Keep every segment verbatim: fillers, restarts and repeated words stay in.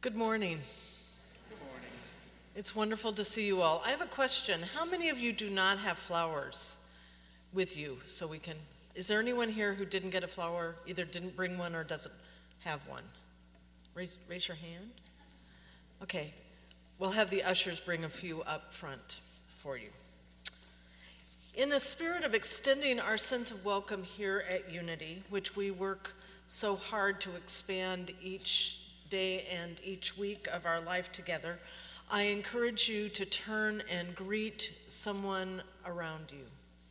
Good morning. Good morning. It's wonderful to see you all. I have a question. How many of you do not have flowers with you so we can, is there anyone here who didn't get a flower, either didn't bring one or doesn't have one? Raise, raise your hand. Okay, we'll have the ushers bring a few up front for you. In the spirit of extending our sense of welcome here at Unity, which we work so hard to expand each day and each week of our life together, I encourage you to turn and greet someone around you.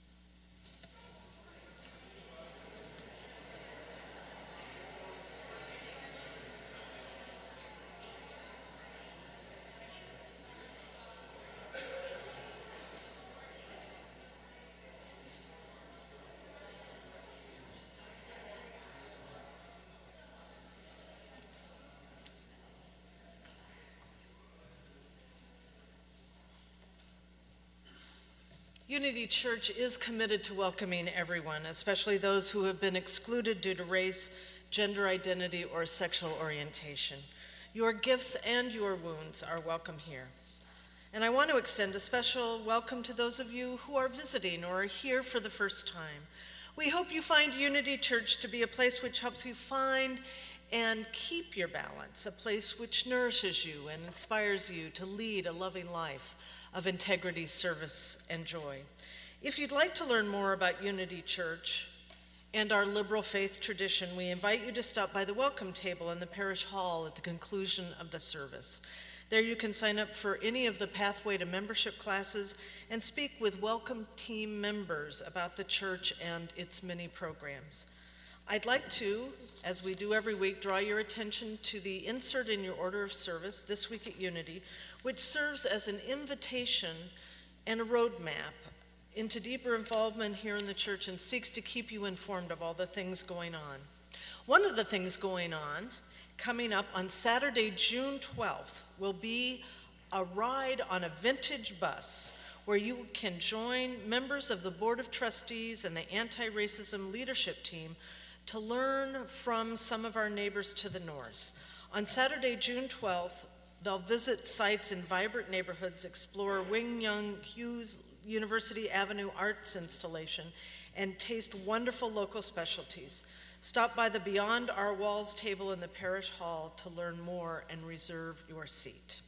Unity Church is committed to welcoming everyone, especially those who have been excluded due to race, gender identity, or sexual orientation. Your gifts and your wounds are welcome here. And I want to extend a special welcome to those of you who are visiting or are here for the first time. We hope you find Unity Church to be a place which helps you find and keep your balance, a place which nourishes you and inspires you to lead a loving life of integrity, service, and joy. If you'd like to learn more about Unity Church and our liberal faith tradition, we invite you to stop by the welcome table in the parish hall at the conclusion of the service. There you can sign up for any of the Pathway to Membership classes and speak with welcome team members about the church and its many programs. I'd like to, as we do every week, draw your attention to the insert in your order of service this week at Unity, which serves as an invitation and a roadmap into deeper involvement here in the church and seeks to keep you informed of all the things going on. One of the things going on, coming up on Saturday, June twelfth, will be a ride on a vintage bus where you can join members of the Board of Trustees and the Anti-Racism Leadership Team to learn from some of our neighbors to the north. On Saturday, June twelfth, they'll visit sites in vibrant neighborhoods, explore Wing Young Hughes University Avenue Arts installation, and taste wonderful local specialties. Stop by the Beyond Our Walls table in the parish hall to learn more and reserve your seat.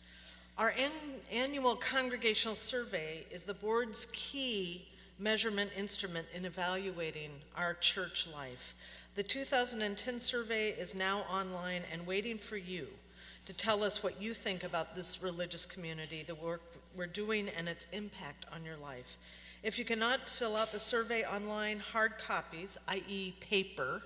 Our an- annual congregational survey is the board's key measurement instrument in evaluating our church life. The two thousand ten survey is now online and waiting for you to tell us what you think about this religious community, the work we're doing, and its impact on your life. If you cannot fill out the survey online, hard copies, that is paper,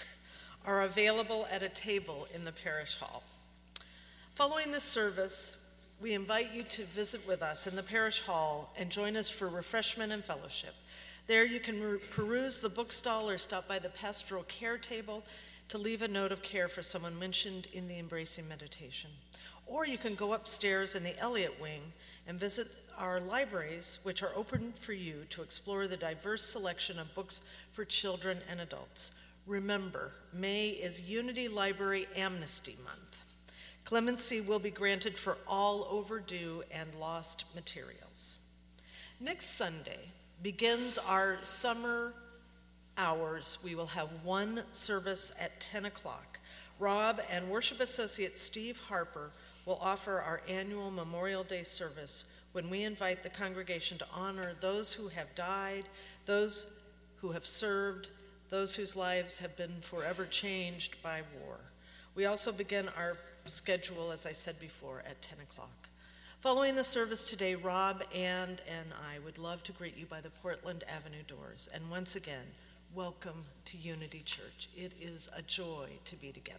are available at a table in the parish hall. Following this service, we invite you to visit with us in the parish hall and join us for refreshment and fellowship. There you can peruse the bookstall or stop by the pastoral care table to leave a note of care for someone mentioned in the embracing meditation. Or you can go upstairs in the Elliott Wing and visit our libraries, which are open for you to explore the diverse selection of books for children and adults. Remember, May is Unity Library Amnesty Month. Clemency will be granted for all overdue and lost materials. Next Sunday begins our summer hours. We will have one service at ten o'clock. Rob and worship associate Steve Harper will offer our annual Memorial Day service when we invite the congregation to honor those who have died, those who have served, those whose lives have been forever changed by war. We also begin our schedule, as I said before, at ten o'clock. Following the service today, Rob, Ann, and I would love to greet you by the Portland Avenue doors. And once again, welcome to Unity Church. It is a joy to be together.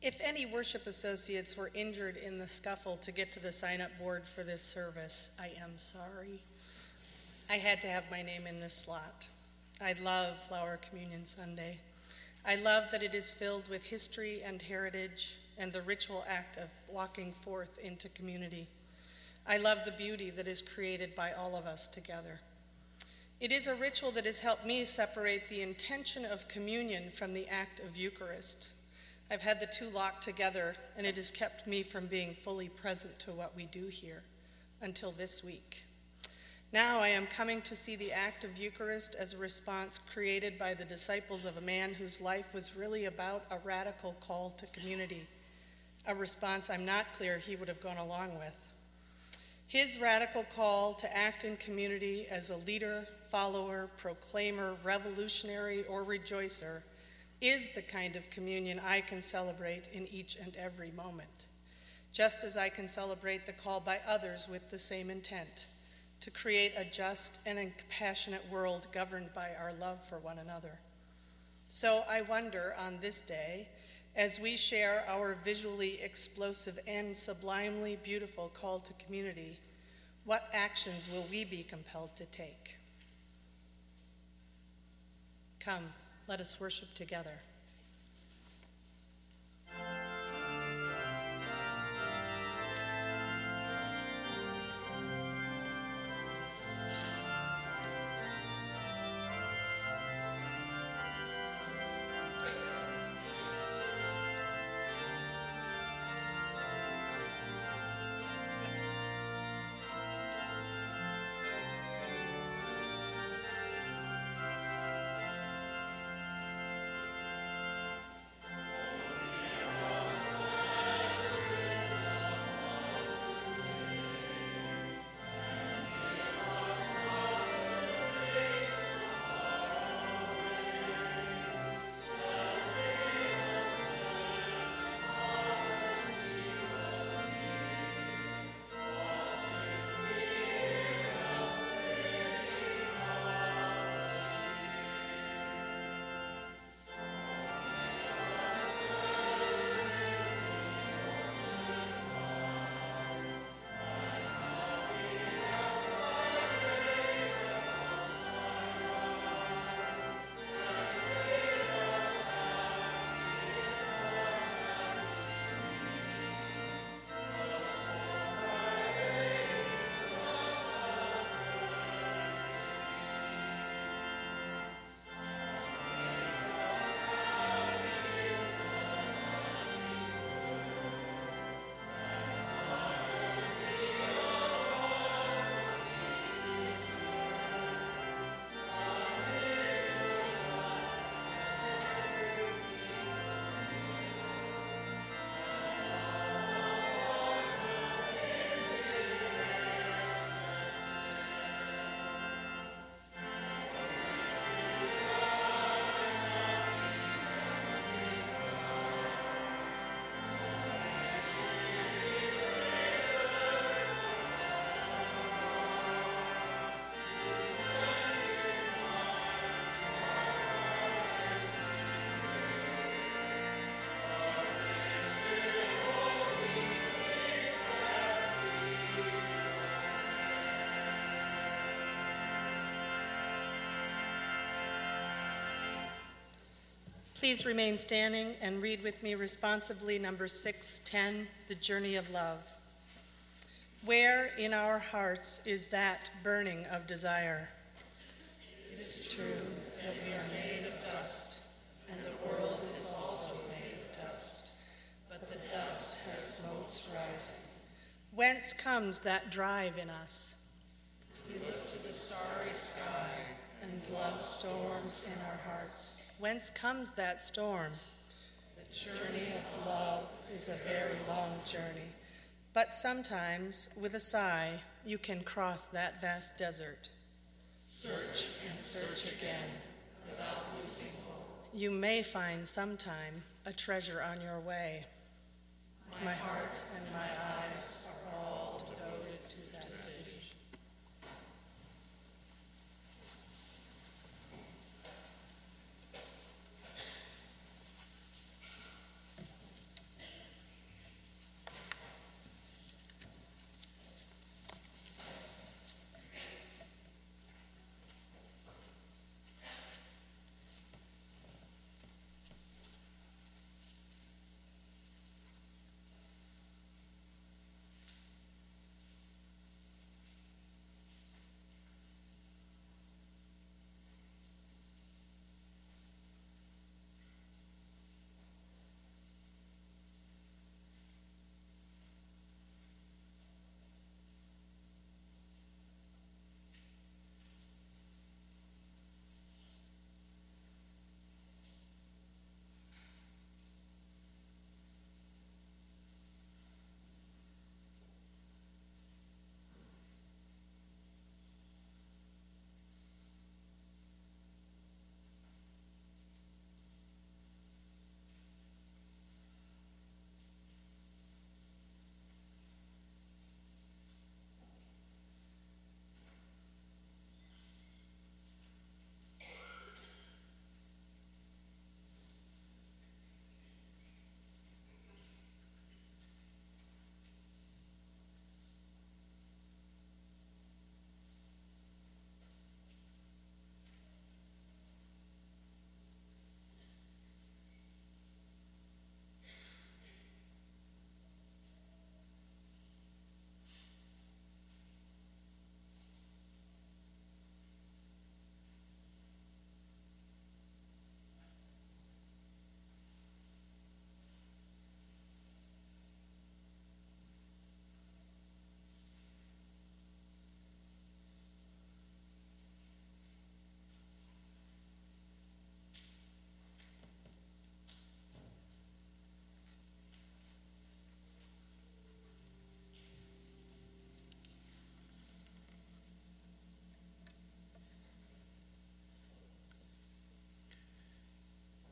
If any worship associates were injured in the scuffle to get to the sign-up board for this service, I am sorry. I had to have my name in this slot. I love Flower Communion Sunday. I love that it is filled with history and heritage and the ritual act of walking forth into community. I love the beauty that is created by all of us together. It is a ritual that has helped me separate the intention of communion from the act of Eucharist. I've had the two locked together, and it has kept me from being fully present to what we do here until this week. Now I am coming to see the act of Eucharist as a response created by the disciples of a man whose life was really about a radical call to community, a response I'm not clear he would have gone along with. His radical call to act in community as a leader, follower, proclaimer, revolutionary, or rejoicer is the kind of communion I can celebrate in each and every moment, just as I can celebrate the call by others with the same intent, to create a just and a compassionate world governed by our love for one another. So I wonder on this day, as we share our visually explosive and sublimely beautiful call to community, what actions will we be compelled to take? Come, let us worship together. Please remain standing and read with me responsively number six ten, The Journey of Love. Where in our hearts is that burning of desire? It is true that we are made of dust, and the world is also made of dust, but the dust has smokes rising. Whence comes that drive in us? We look to the starry sky and love storms in our hearts. Whence comes that storm? The journey of love is a very long journey, but sometimes, with a sigh, you can cross that vast desert. Search and search again, without losing hope. You may find sometime a treasure on your way. My, my heart and my eyes are all devoted to that vision.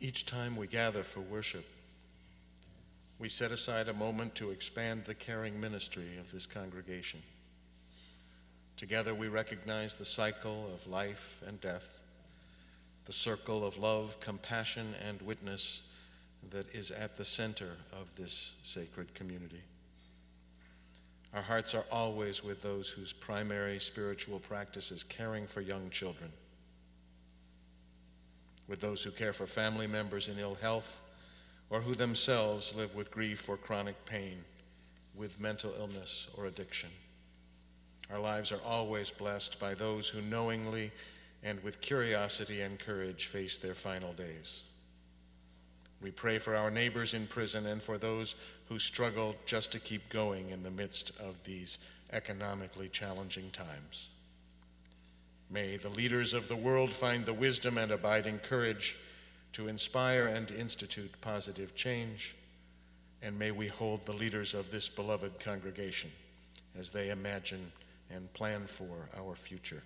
Each time we gather for worship, we set aside a moment to expand the caring ministry of this congregation. Together we recognize the cycle of life and death, the circle of love, compassion, and witness that is at the center of this sacred community. Our hearts are always with those whose primary spiritual practice is caring for young children, with those who care for family members in ill health, or who themselves live with grief or chronic pain, with mental illness or addiction. Our lives are always blessed by those who knowingly and with curiosity and courage face their final days. We pray for our neighbors in prison and for those who struggle just to keep going in the midst of these economically challenging times. May the leaders of the world find the wisdom and abiding courage to inspire and institute positive change, and may we hold the leaders of this beloved congregation as they imagine and plan for our future.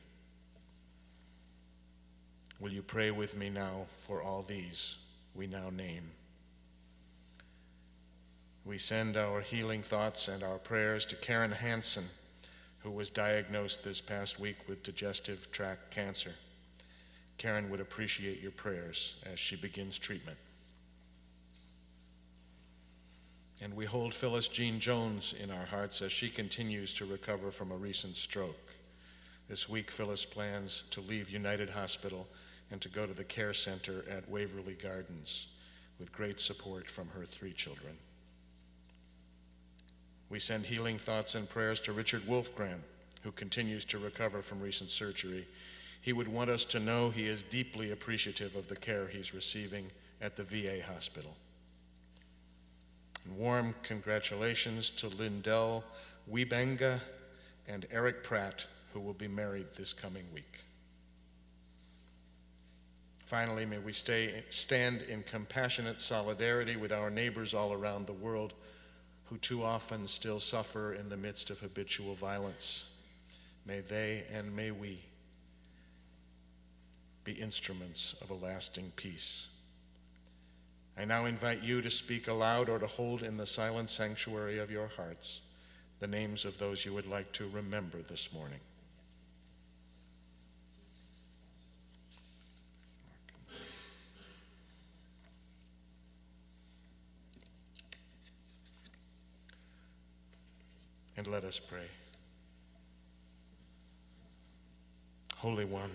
Will you pray with me now for all these we now name? We send our healing thoughts and our prayers to Karen Hansen, who was diagnosed this past week with digestive tract cancer. Karen would appreciate your prayers as she begins treatment. And we hold Phyllis Jean Jones in our hearts as she continues to recover from a recent stroke. This week, Phyllis plans to leave United Hospital and to go to the care center at Waverly Gardens with great support from her three children. We send healing thoughts and prayers to Richard Wolfgram, who continues to recover from recent surgery. He would want us to know he is deeply appreciative of the care he's receiving at the V A hospital. And warm congratulations to Lindell Wiebenga and Eric Pratt, who will be married this coming week. Finally, may we stay, stand in compassionate solidarity with our neighbors all around the world who too often still suffer in the midst of habitual violence. May they and may we be instruments of a lasting peace. I now invite you to speak aloud or to hold in the silent sanctuary of your hearts the names of those you would like to remember this morning. And let us pray. Holy One,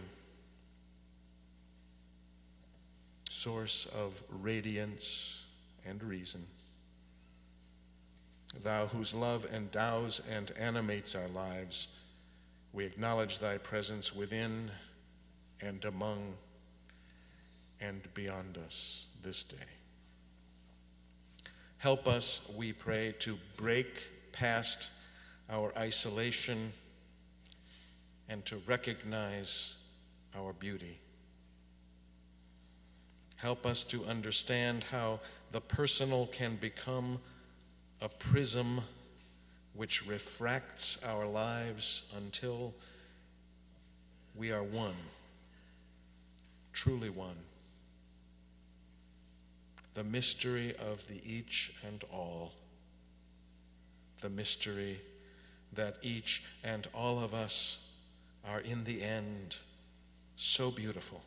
source of radiance and reason, thou whose love endows and animates our lives, we acknowledge thy presence within and among and beyond us this day. Help us, we pray, to break past our isolation and to recognize our beauty. Help us to understand how the personal can become a prism which refracts our lives until we are one, truly one. The mystery of the each and all, the mystery that each and all of us are in the end so beautiful.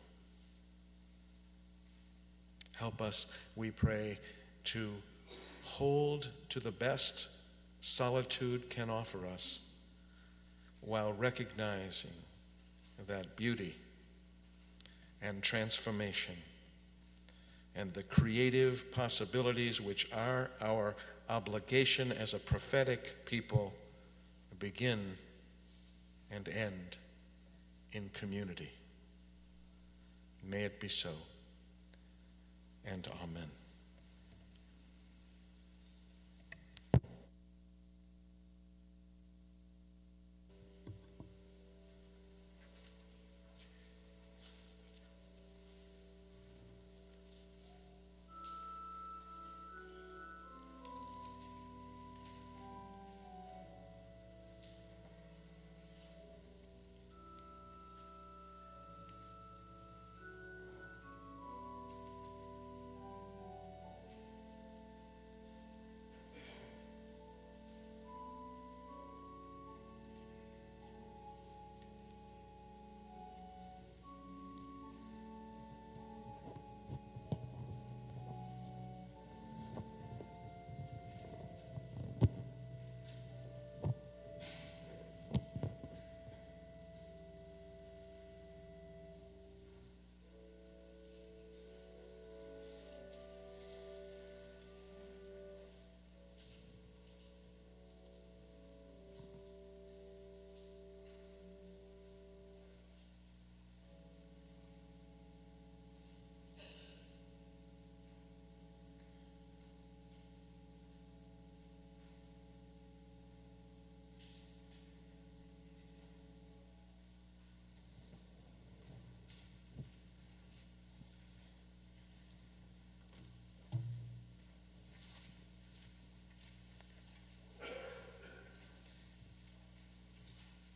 Help us, we pray, to hold to the best solitude can offer us while recognizing that beauty and transformation and the creative possibilities which are our obligation as a prophetic people begin and end in community. May it be so, and amen.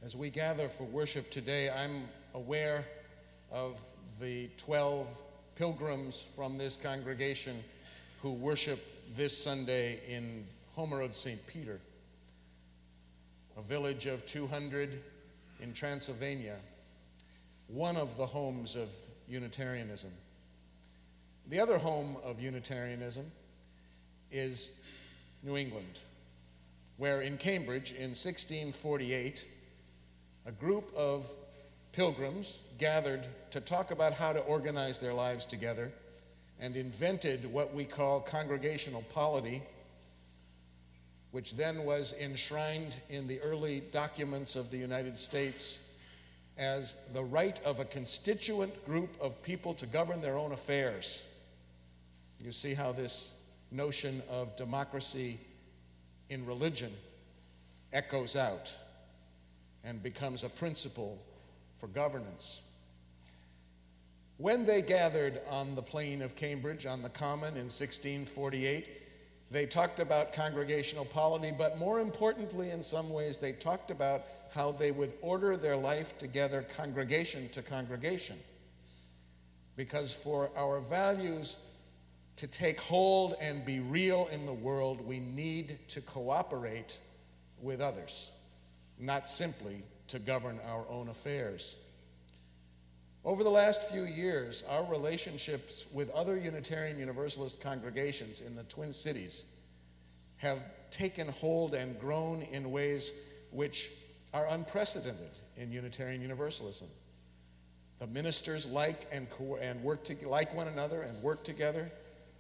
As we gather for worship today, I'm aware of the twelve pilgrims from this congregation who worship this Sunday in Homerode Saint Peter, a village of two hundred in Transylvania, one of the homes of Unitarianism. The other home of Unitarianism is New England, where in Cambridge in sixteen forty-eight, a group of pilgrims gathered to talk about how to organize their lives together and invented what we call congregational polity, which then was enshrined in the early documents of the United States as the right of a constituent group of people to govern their own affairs. You see how this notion of democracy in religion echoes out and becomes a principle for governance. When they gathered on the plain of Cambridge, on the Common in sixteen forty-eight, they talked about congregational polity, but more importantly, in some ways, they talked about how they would order their life together congregation to congregation. Because for our values to take hold and be real in the world, we need to cooperate with others, not simply to govern our own affairs. Over the last few years, our relationships with other Unitarian Universalist congregations in the Twin Cities have taken hold and grown in ways which are unprecedented in Unitarian Universalism. The ministers like and, co- and work to, like one another and work together.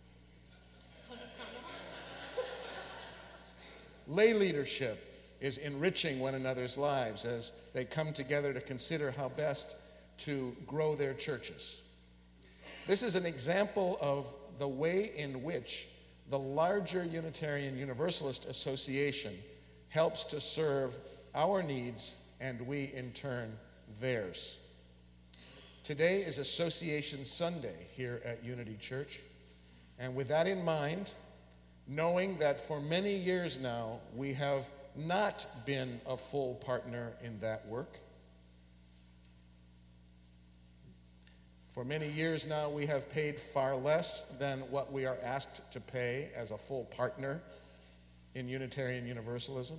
Lay leadership is enriching one another's lives as they come together to consider how best to grow their churches. This is an example of the way in which the larger Unitarian Universalist Association helps to serve our needs and we in turn theirs. Today is Association Sunday here at Unity Church, and with that in mind, knowing that for many years now we have not been a full partner in that work. For many years now, we have paid far less than what we are asked to pay as a full partner in Unitarian Universalism.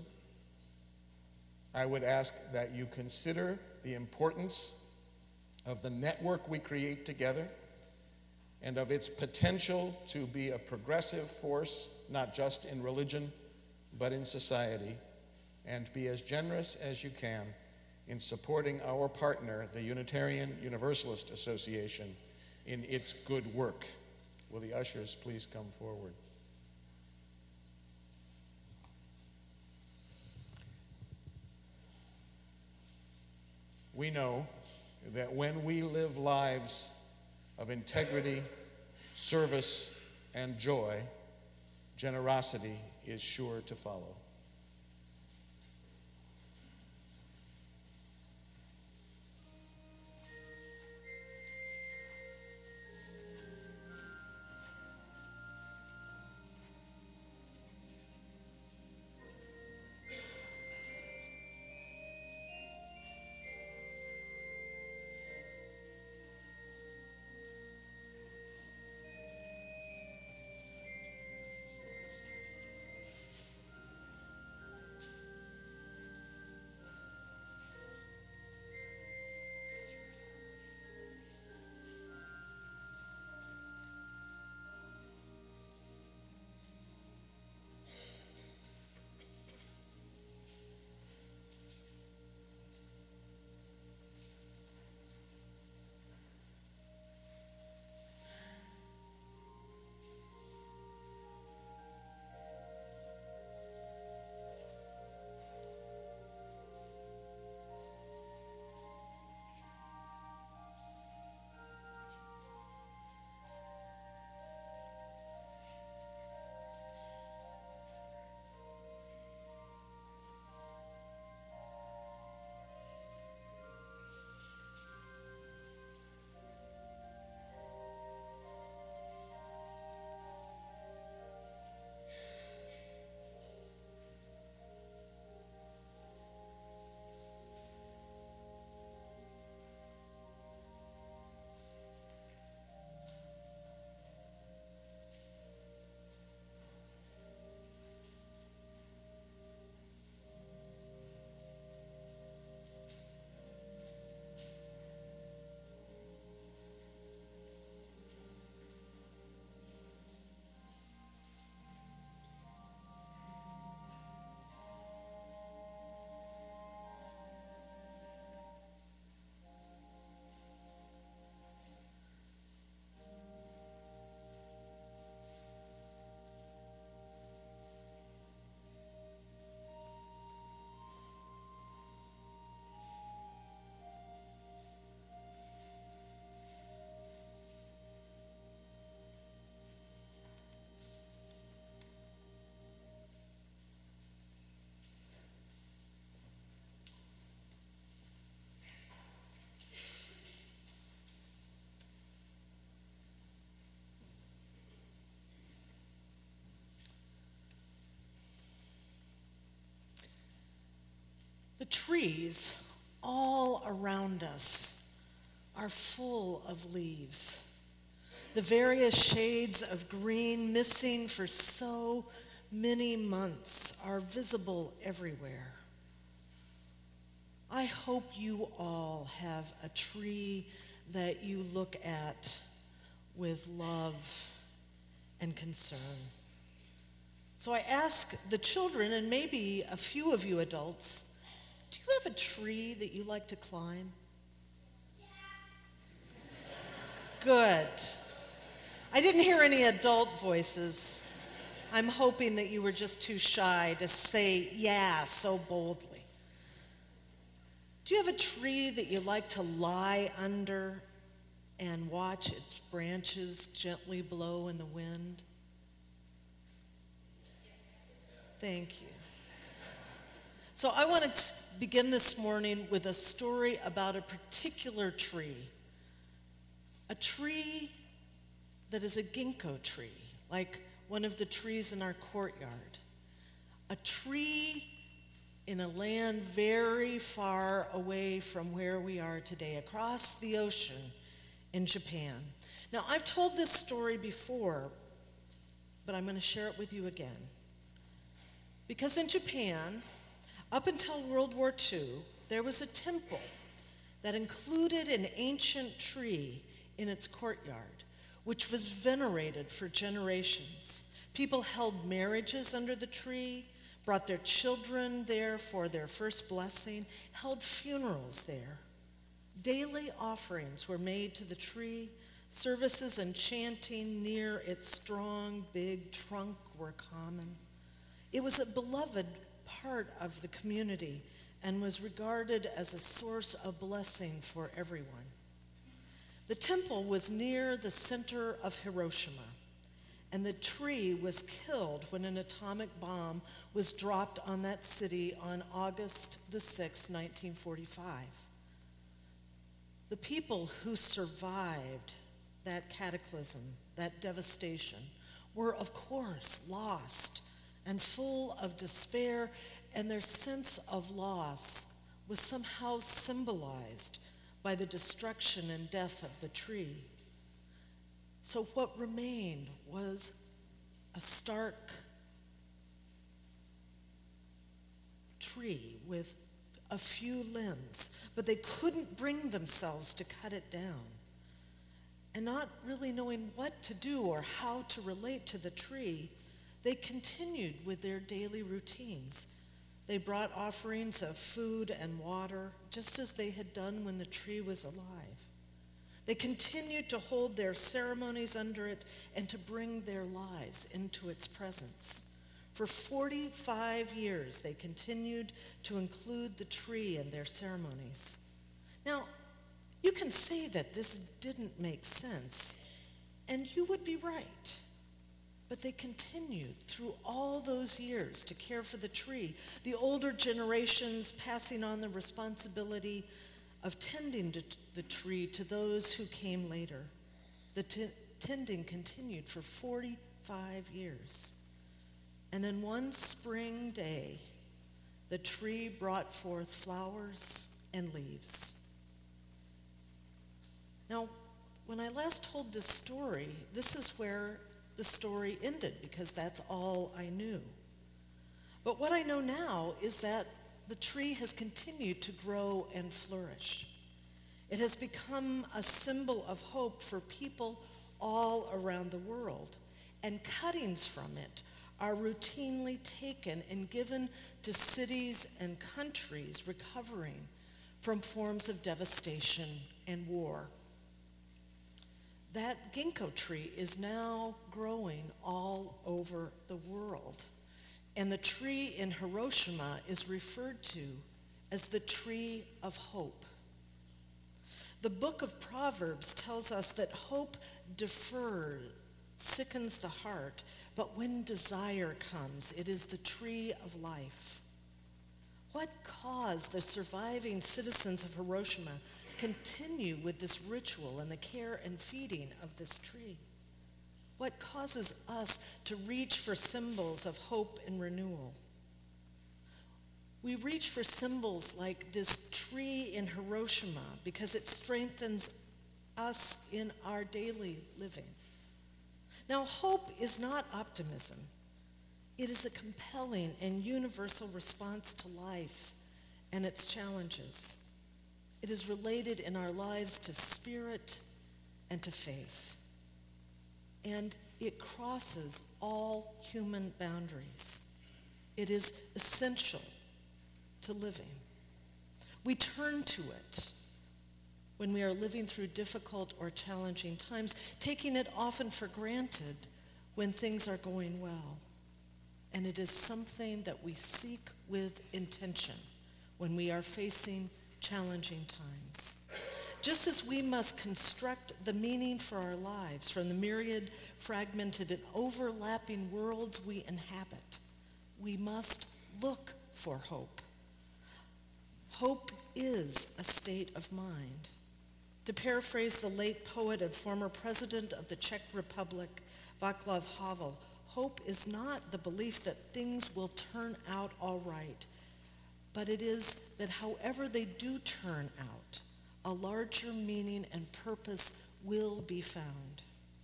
I would ask that you consider the importance of the network we create together and of its potential to be a progressive force, not just in religion, but in society, and be as generous as you can in supporting our partner, the Unitarian Universalist Association, in its good work. Will the ushers please come forward? We know that when we live lives of integrity, service, and joy, generosity is sure to follow. The trees all around us are full of leaves. The various shades of green missing for so many months are visible everywhere. I hope you all have a tree that you look at with love and concern. So I ask the children, and maybe a few of you adults, do you have a tree that you like to climb? Good. I didn't hear any adult voices. I'm hoping that you were just too shy to say yeah so boldly. Do you have a tree that you like to lie under and watch its branches gently blow in the wind? Thank you. So I want to begin this morning with a story about a particular tree. A tree that is a ginkgo tree, like one of the trees in our courtyard. A tree in a land very far away from where we are today, across the ocean in Japan. Now, I've told this story before, but I'm going to share it with you again. Because in Japan, up until World War Two, there was a temple that included an ancient tree in its courtyard, which was venerated for generations. People held marriages under the tree, brought their children there for their first blessing, held funerals there. Daily offerings were made to the tree. Services and chanting near its strong, big trunk were common. It was a beloved part of the community and was regarded as a source of blessing for everyone. The temple was near the center of Hiroshima, and the tree was killed when an atomic bomb was dropped on that city on August the sixth, nineteen forty-five. The people who survived that cataclysm, that devastation, were of course lost and full of despair, and their sense of loss was somehow symbolized by the destruction and death of the tree. So what remained was a stark tree with a few limbs, but they couldn't bring themselves to cut it down. And not really knowing what to do or how to relate to the tree, they continued with their daily routines. They brought offerings of food and water, just as they had done when the tree was alive. They continued to hold their ceremonies under it and to bring their lives into its presence. For forty-five years, they continued to include the tree in their ceremonies. Now, you can say that this didn't make sense, and you would be right. But they continued through all those years to care for the tree, the older generations passing on the responsibility of tending to the tree to those who came later. The t- tending continued for forty-five years. And then one spring day, the tree brought forth flowers and leaves. Now, when I last told this story, this is where the story ended, because that's all I knew. But what I know now is that the tree has continued to grow and flourish. It has become a symbol of hope for people all around the world, and cuttings from it are routinely taken and given to cities and countries recovering from forms of devastation and war. That ginkgo tree is now growing all over the world, and the tree in Hiroshima is referred to as the tree of hope. The book of Proverbs tells us that hope deferred sickens the heart, but when desire comes, it is the tree of life. What caused the surviving citizens of Hiroshima continue with this ritual and the care and feeding of this tree? What causes us to reach for symbols of hope and renewal? We reach for symbols like this tree in Hiroshima because it strengthens us in our daily living. Now, hope is not optimism. It is a compelling and universal response to life and its challenges. It is related in our lives to spirit and to faith. And it crosses all human boundaries. It is essential to living. We turn to it when we are living through difficult or challenging times, taking it often for granted when things are going well. And it is something that we seek with intention when we are facing challenging times. Just as we must construct the meaning for our lives from the myriad, fragmented, and overlapping worlds we inhabit, we must look for hope. Hope is a state of mind. To paraphrase the late poet and former president of the Czech Republic, Václav Havel, hope is not the belief that things will turn out all right, but it is that however they do turn out, a larger meaning and purpose will be found.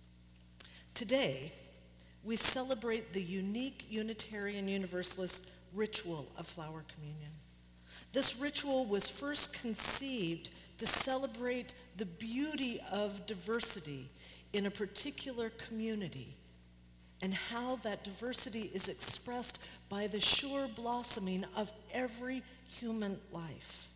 Today, we celebrate the unique Unitarian Universalist ritual of flower communion. This ritual was first conceived to celebrate the beauty of diversity in a particular community and how that diversity is expressed by the sure blossoming of every human life.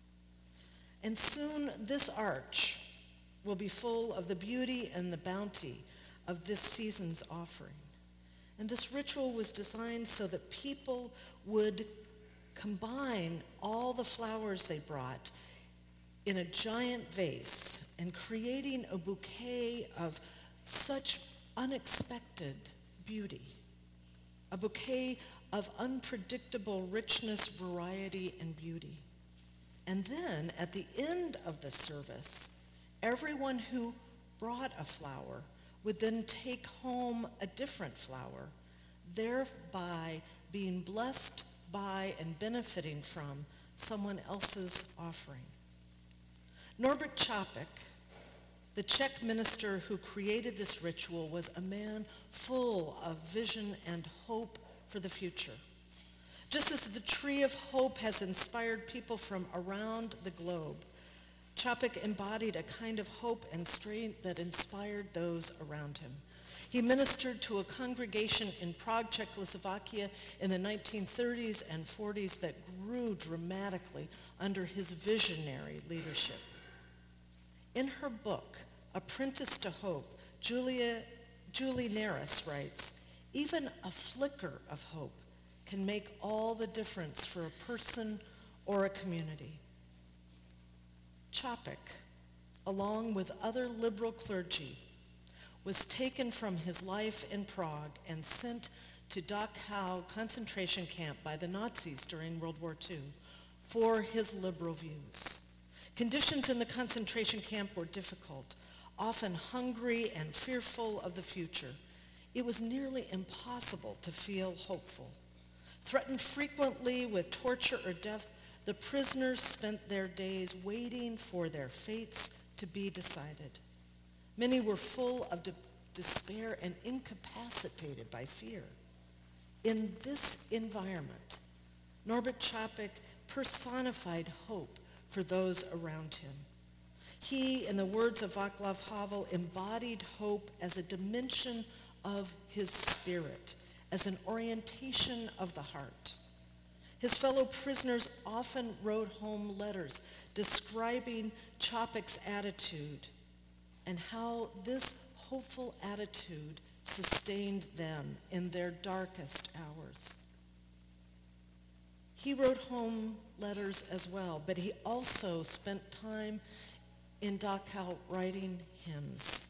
And soon this arch will be full of the beauty and the bounty of this season's offering. And this ritual was designed so that people would combine all the flowers they brought in a giant vase and creating a bouquet of such unexpected beauty, a bouquet of unpredictable richness, variety, and beauty. And then at the end of the service, everyone who brought a flower would then take home a different flower, thereby being blessed by and benefiting from someone else's offering. Norbert Čapek, the Czech minister who created this ritual, was a man full of vision and hope for the future. Just as the tree of hope has inspired people from around the globe, Čapek embodied a kind of hope and strength that inspired those around him. He ministered to a congregation in Prague, Czechoslovakia in the nineteen thirties and forties that grew dramatically under his visionary leadership. In her book, Apprentice to Hope, Julia, Julie Naris writes, "Even a flicker of hope can make all the difference for a person or a community." Čapek, along with other liberal clergy, was taken from his life in Prague and sent to Dachau concentration camp by the Nazis during World War Two for his liberal views. Conditions in the concentration camp were difficult, often hungry and fearful of the future. It was nearly impossible to feel hopeful. Threatened frequently with torture or death, the prisoners spent their days waiting for their fates to be decided. Many were full of de- despair and incapacitated by fear. In this environment, Norbert Čapek personified hope for those around him. He, in the words of Václav Havel, embodied hope as a dimension of his spirit, as an orientation of the heart. His fellow prisoners often wrote home letters describing Čapek's attitude and how this hopeful attitude sustained them in their darkest hours. He wrote home letters as well, but he also spent time in Dachau writing hymns.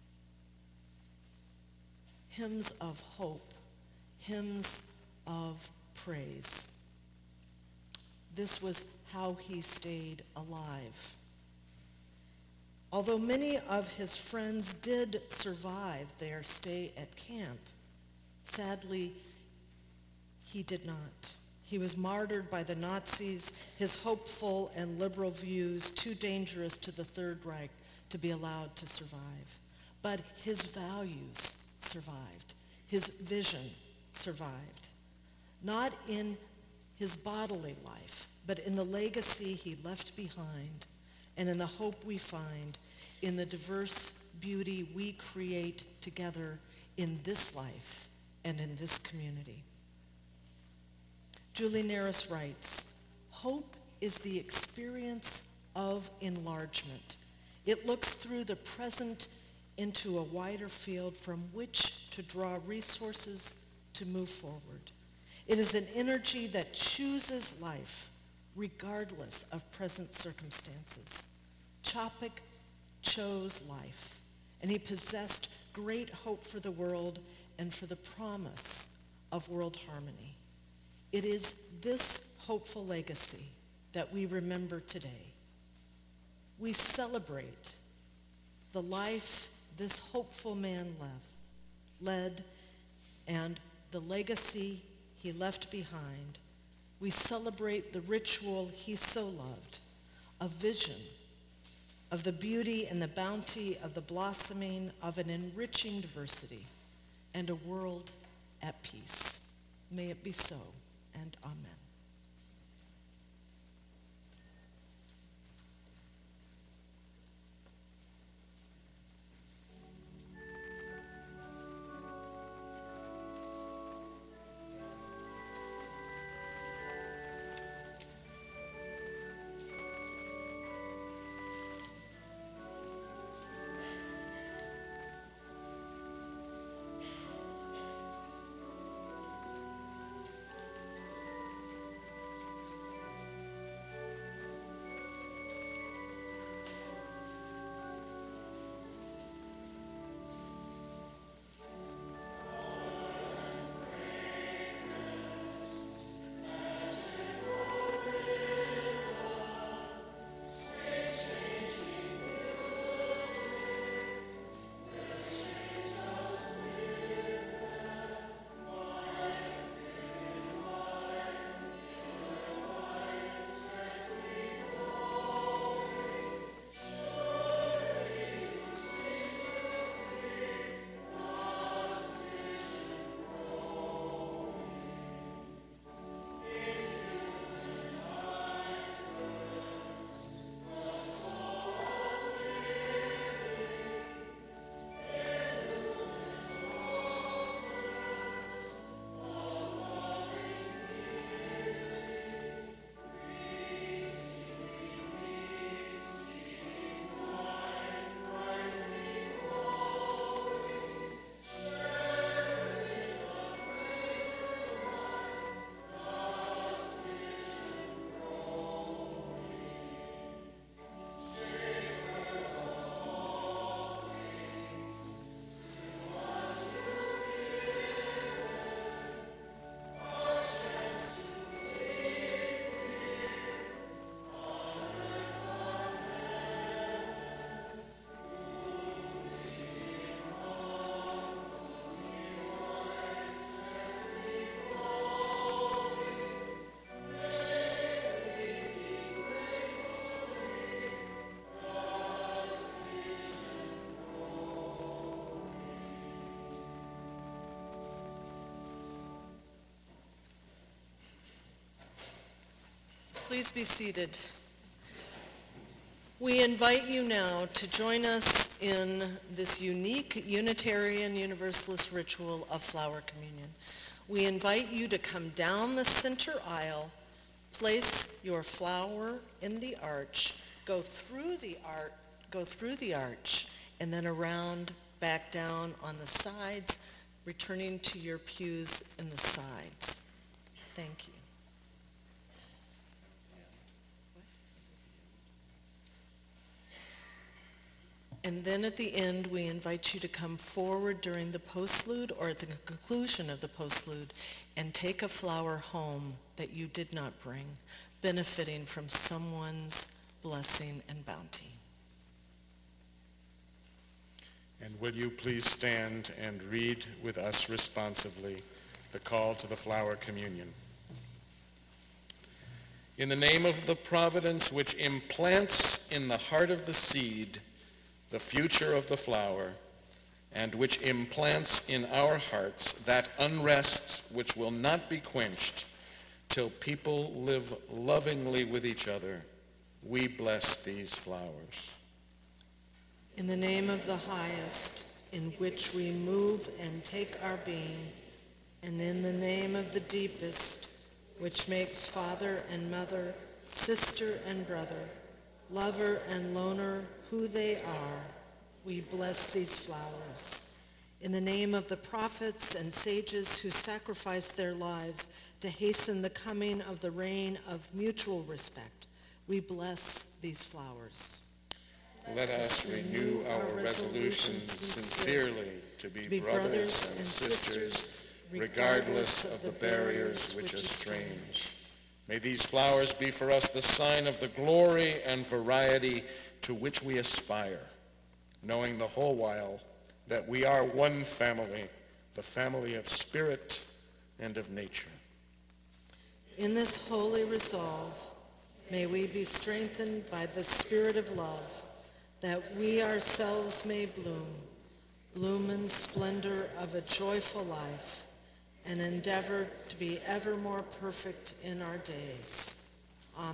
Hymns of hope, hymns of praise. This was how he stayed alive. Although many of his friends did survive their stay at camp, sadly, he did not. He was martyred by the Nazis, his hopeful and liberal views too dangerous to the Third Reich to be allowed to survive. But his values survived. His vision survived. Not in his bodily life, but in the legacy he left behind and in the hope we find in the diverse beauty we create together in this life and in this community. Julie Naris writes, "Hope is the experience of enlargement. It looks through the present into a wider field from which to draw resources to move forward. It is an energy that chooses life regardless of present circumstances. Chopik chose life, and he possessed great hope for the world and for the promise of world harmony. It is this hopeful legacy that we remember today. We celebrate the life this hopeful man led and the legacy he left behind. We celebrate the ritual he so loved, a vision of the beauty and the bounty of the blossoming of an enriching diversity and a world at peace. May it be so, and amen." Please be seated. We invite you now to join us in this unique Unitarian Universalist ritual of flower communion. We invite you to come down the center aisle, place your flower in the arch, go through the arch, go through the arch, and then around, back down on the sides, returning to your pews in the sides. Thank you. And then at the end, we invite you to come forward during the postlude or at the conclusion of the postlude and take a flower home that you did not bring, benefiting from someone's blessing and bounty. And will you please stand and read with us responsively the call to the flower communion? In the name of the providence which implants in the heart of the seed the future of the flower, and which implants in our hearts that unrest which will not be quenched till people live lovingly with each other, we bless these flowers. In the name of the highest, in which we move and take our being, and in the name of the deepest, which makes father and mother, sister and brother, lover and loner who they are, we bless these flowers. In the name of the prophets and sages who sacrificed their lives to hasten the coming of the reign of mutual respect, we bless these flowers. Let us renew our resolution sincerely to be brothers and sisters, regardless of the barriers which estrange. May these flowers be for us the sign of the glory and variety to which we aspire, knowing the whole while that we are one family, the family of spirit and of nature. In this holy resolve, may we be strengthened by the spirit of love, that we ourselves may bloom, bloom in splendor of a joyful life, and endeavor to be ever more perfect in our days. Amen.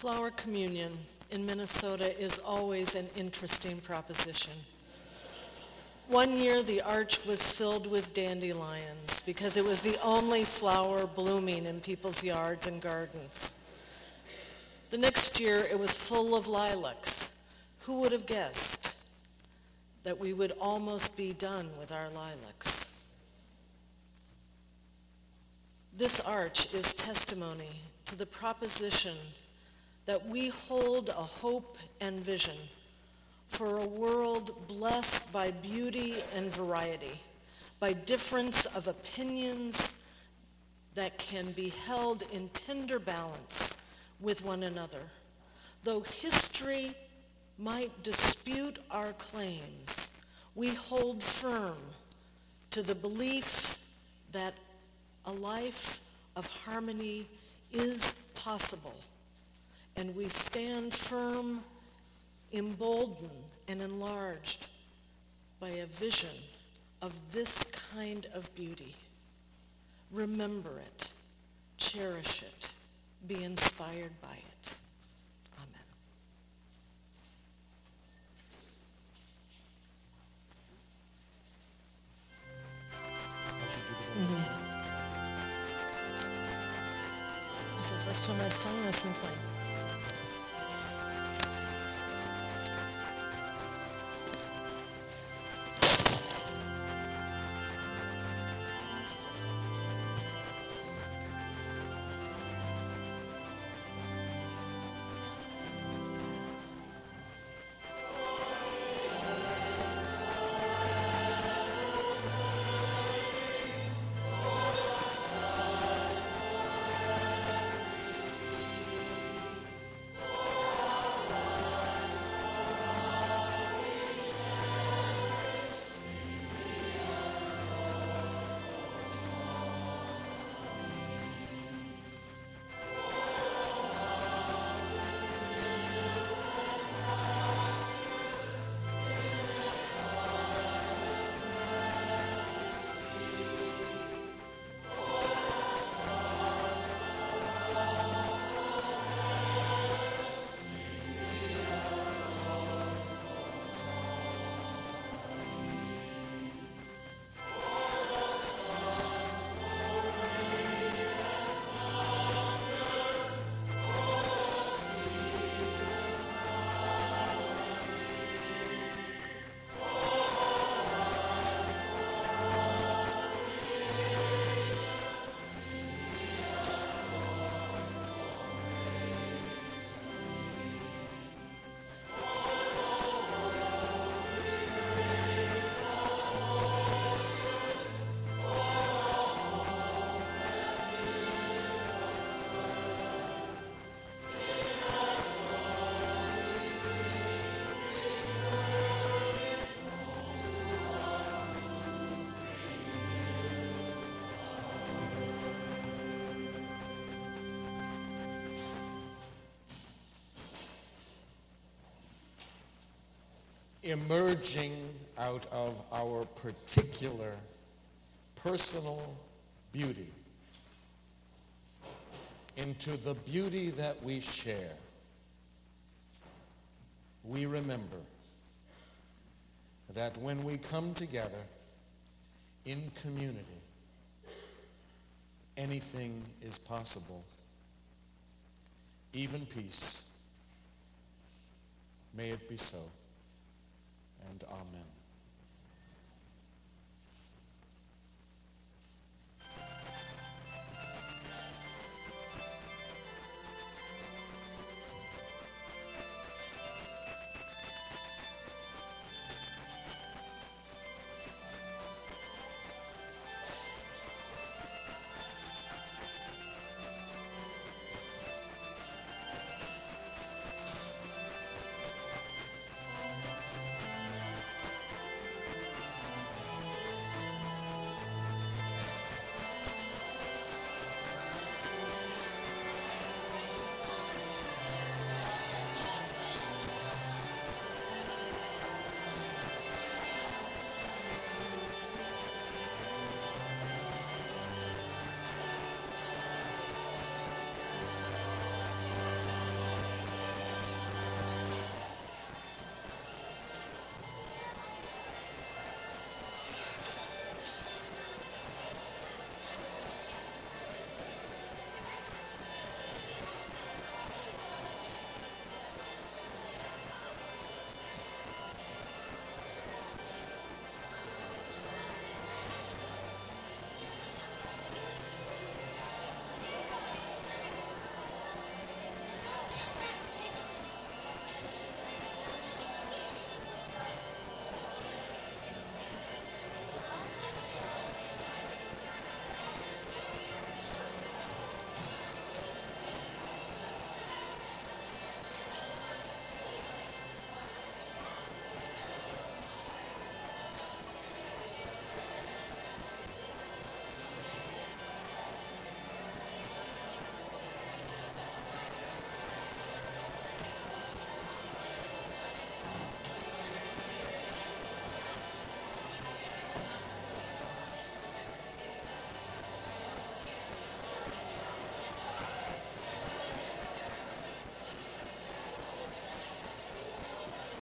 Flower communion in Minnesota is always an interesting proposition. One year, the arch was filled with dandelions because it was the only flower blooming in people's yards and gardens. The next year, it was full of lilacs. Who would have guessed that we would almost be done with our lilacs? This arch is testimony to the proposition that we hold a hope and vision for a world blessed by beauty and variety, by difference of opinions that can be held in tender balance with one another. Though history might dispute our claims, we hold firm to the belief that a life of harmony is possible, and we stand firm, emboldened and enlarged by a vision of this kind of beauty. Remember it, cherish it, be inspired by it. Amen. Mm-hmm. This is the first time I've sung this since my emerging out of our particular personal beauty into the beauty that we share, we remember that when we come together in community, anything is possible, even peace. May it be so, and amen.